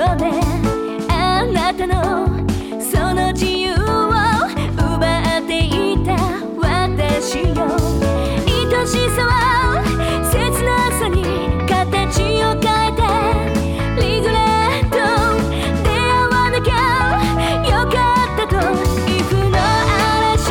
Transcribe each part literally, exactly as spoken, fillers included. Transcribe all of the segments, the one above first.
ろであなたのその自由を奪っていた私よ。愛しさは切なさに形を変えてリグレット出会わなきゃよかったと If の嵐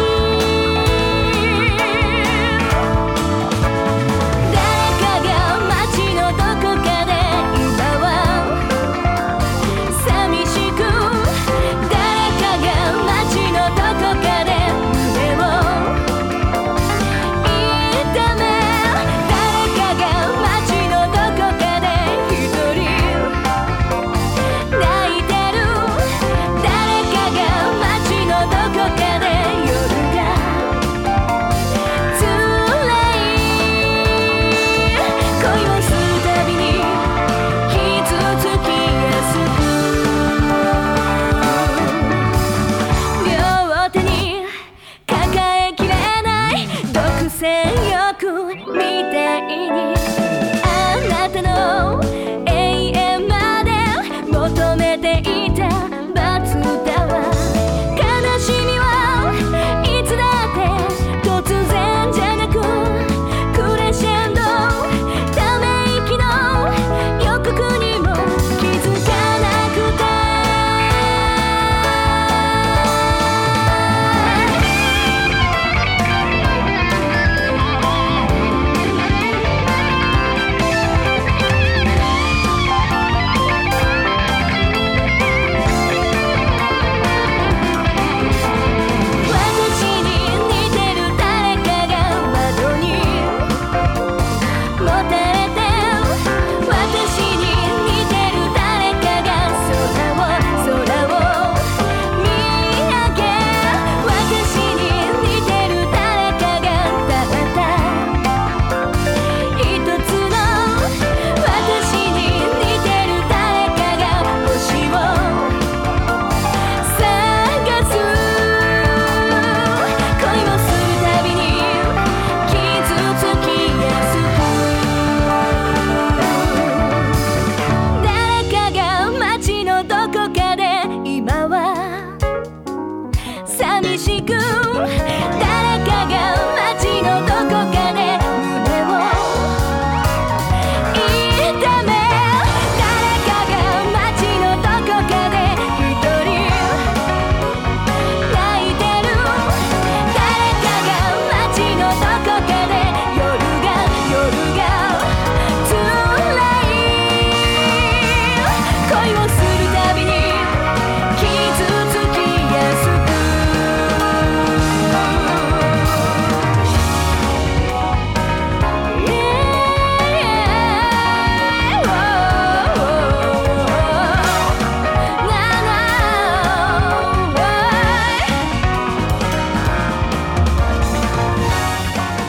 誰かが街のどこかで今は寂しく誰かが街のどこかで胸を痛め誰かが街のどこかで一人泣いてる誰かが街のどこかで夜が辛い恋をするたびに傷つきやすく両手に抱えきれない独占欲みたいにあなたの永遠まで求めていた